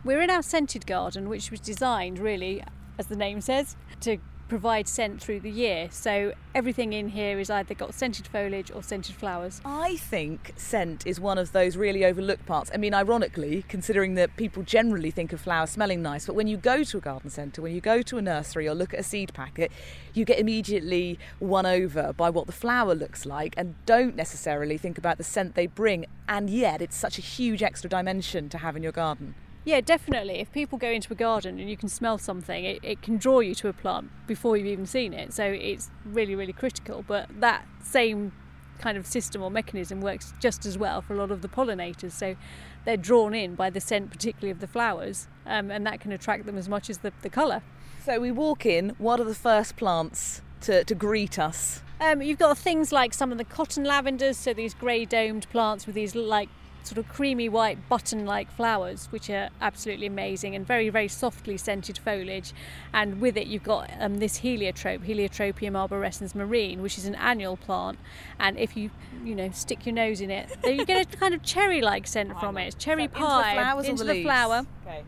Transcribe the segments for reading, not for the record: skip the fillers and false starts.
We're in our scented garden, which was designed really, as the name says, to provide scent through the year. So everything in here is either got scented foliage or scented flowers. I think scent is one of those really overlooked parts. I mean, ironically, considering that people generally think of flowers smelling nice, but when you go to a garden centre, when you go to a nursery or look at a seed packet, you get immediately won over by what the flower looks like and don't necessarily think about the scent they bring. And yet it's such a huge extra dimension to have in your garden. Yeah, definitely. If people go into a garden and you can smell something, it can draw you to a plant before you've even seen it. So it's really, really critical. But that same kind of system or mechanism works just as well for a lot of the pollinators. So they're drawn in by the scent, particularly of the flowers, and that can attract them as much as the colour. So we walk in, what are the first plants to greet us? You've got things like some of the cotton lavenders, so these grey domed plants with these like sort of creamy white button-like flowers, which are absolutely amazing, and very, very softly scented foliage. And with it you've got this heliotrope, Heliotropium arborescens marine, which is an annual plant, and if you stick your nose in it, you get a kind of cherry-like scent from it. It's cherry pie into the flower. Okay.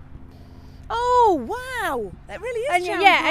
Oh wow, that really is.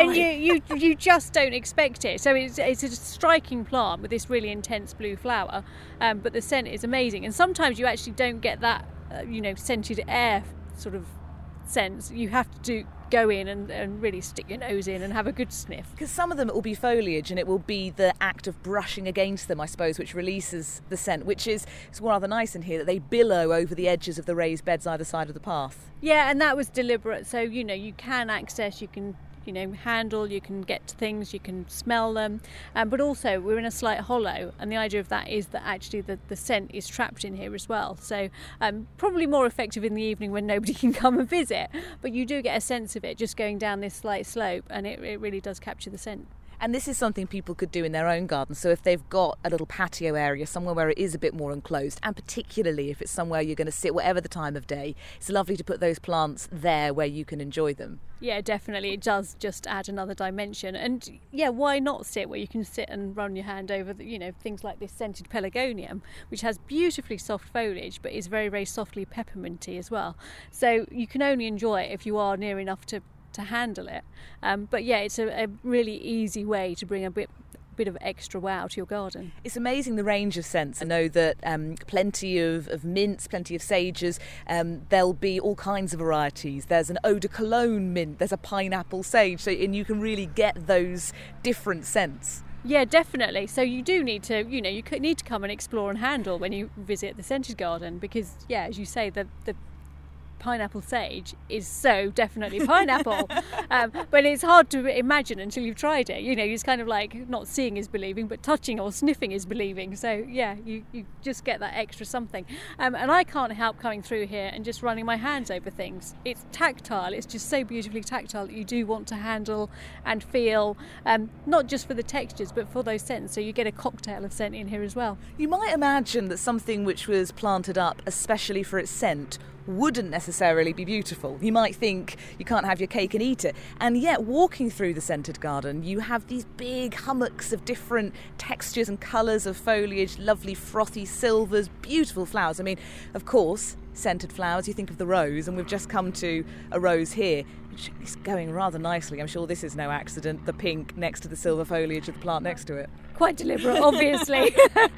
And you just don't expect it. So it's a striking plant with this really intense blue flower, but the scent is amazing. And sometimes you actually don't get that scented air sort of sense. You have to go in and really stick your nose in and have a good sniff. Because some of them it will be foliage and it will be the act of brushing against them, I suppose, which releases the scent, which is rather nice in here, that they billow over the edges of the raised beds either side of the path. Yeah, and that was deliberate. So, you can access, you can handle, you can get to things, you can smell them, but also we're in a slight hollow, and the idea of that is that actually the scent is trapped in here as well. So probably more effective in the evening when nobody can come and visit, but you do get a sense of it just going down this slight slope, and it really does capture the scent. And this is something people could do in their own garden. So if they've got a little patio area, somewhere where it is a bit more enclosed, and particularly if it's somewhere you're going to sit, whatever the time of day, it's lovely to put those plants there where you can enjoy them. Yeah, definitely. It does just add another dimension. And yeah, why not sit where you can sit and run your hand over things like this scented pelargonium, which has beautifully soft foliage but is very, very softly pepperminty as well. So you can only enjoy it if you are near enough to handle it, but yeah, it's a really easy way to bring a bit of extra wow to your garden. It's amazing the range of scents. I know that plenty of mints, plenty of sages, there'll be all kinds of varieties. There's an eau de cologne mint, there's a pineapple sage, and you can really get those different scents. Yeah, definitely. So you do need to, you need to come and explore and handle when you visit the scented garden, because yeah, as you say, the pineapple sage is so definitely pineapple, but it's hard to imagine until you've tried it. It's kind of like not seeing is believing, but touching or sniffing is believing. So yeah, you just get that extra something, and I can't help coming through here and just running my hands over things. It's tactile, it's just so beautifully tactile that you do want to handle and feel, not just for the textures but for those scents, so you get a cocktail of scent in here as well. You might imagine that something which was planted up especially for its scent wouldn't necessarily be beautiful. You might think you can't have your cake and eat it, and yet walking through the scented garden you have these big hummocks of different textures and colours of foliage, lovely frothy silvers, beautiful flowers. I mean, of course, scented flowers, you think of the rose, and we've just come to a rose here which is going rather nicely. I'm sure this is no accident, the pink next to the silver foliage of the plant next to it. Quite deliberate, obviously.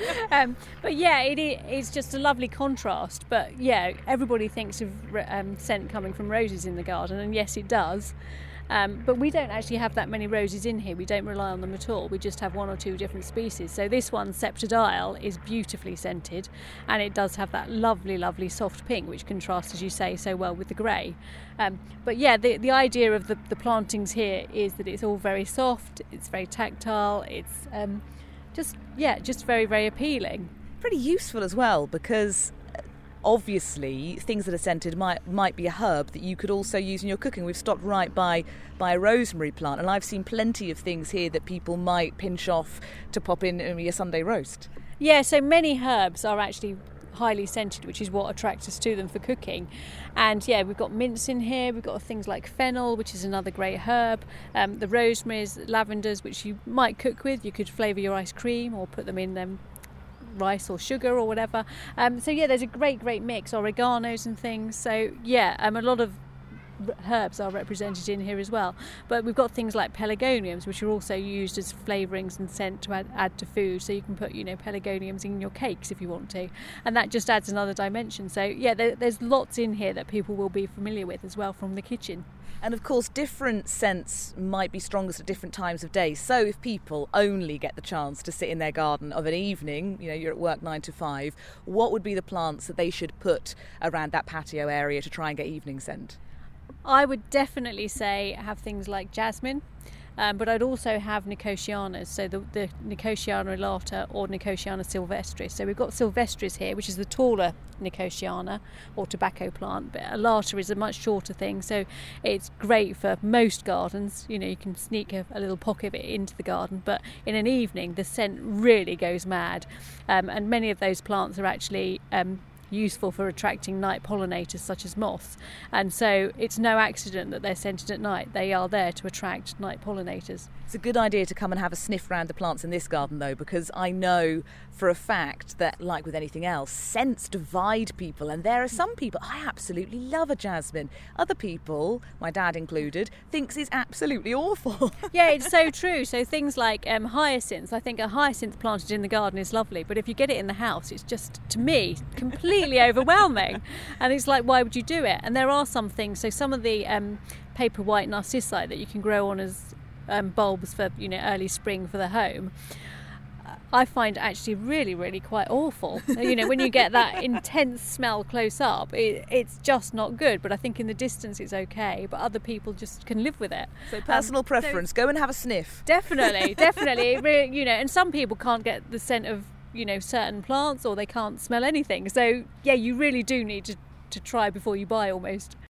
But yeah, it's just a lovely contrast. But yeah, everybody thinks of scent coming from roses in the garden, and yes, it does. But we don't actually have that many roses in here. We don't rely on them at all. We just have one or two different species. So this one, Septidile, is beautifully scented, and it does have that lovely, lovely soft pink, which contrasts, as you say, so well with the grey. But yeah, the idea of the plantings here is that it's all very soft, it's very tactile, it's just very, very appealing. Pretty useful as well, because obviously things that are scented might be a herb that you could also use in your cooking. We've stopped right by a rosemary plant, and I've seen plenty of things here that people might pinch off to pop in your Sunday roast. Yeah, so many herbs are actually highly scented, which is what attracts us to them for cooking. And yeah, we've got mints in here, we've got things like fennel, which is another great herb, the rosemaries, lavenders, which you might cook with. You could flavour your ice cream or put them in rice or sugar or whatever. So yeah, there's a great mix, oreganos and things. So yeah, a lot of herbs are represented in here as well. But we've got things like pelargoniums, which are also used as flavourings and scent to add to food. So you can put, pelargoniums in your cakes if you want to, and that just adds another dimension. So yeah, there's lots in here that people will be familiar with as well from the kitchen. And of course, different scents might be strongest at different times of day. So if people only get the chance to sit in their garden of an evening, you're at work 9 to 5, what would be the plants that they should put around that patio area to try and get evening scent? I would definitely say have things like jasmine, but I'd also have Nicotianas, so the Nicotiana elata or Nicotiana sylvestris. So we've got sylvestris here, which is the taller Nicotiana or tobacco plant, but elata is a much shorter thing, so it's great for most gardens. You can sneak a little pocket of it into the garden, but in an evening the scent really goes mad, and many of those plants are actually useful for attracting night pollinators such as moths, and so it's no accident that they're scented at night. They are there to attract night pollinators. It's a good idea to come and have a sniff around the plants in this garden though, because I know for a fact that, like with anything else, scents divide people, and there are some people, I absolutely love a jasmine, other people, my dad included, thinks it's absolutely awful. Yeah, it's so true. So things like hyacinths, I think a hyacinth planted in the garden is lovely, but if you get it in the house, it's just, to me, completely overwhelming, and it's like, why would you do it? And there are some things, so some of the paper white narcissi that you can grow on as bulbs for early spring for the home, I find actually really, really quite awful. When you get that intense smell close up, it's just not good. But I think in the distance it's okay, but other people just can live with it. So personal preference, go and have a sniff. Definitely. It really, and some people can't get the scent of certain plants, or they can't smell anything. So yeah, you really do need to try before you buy almost.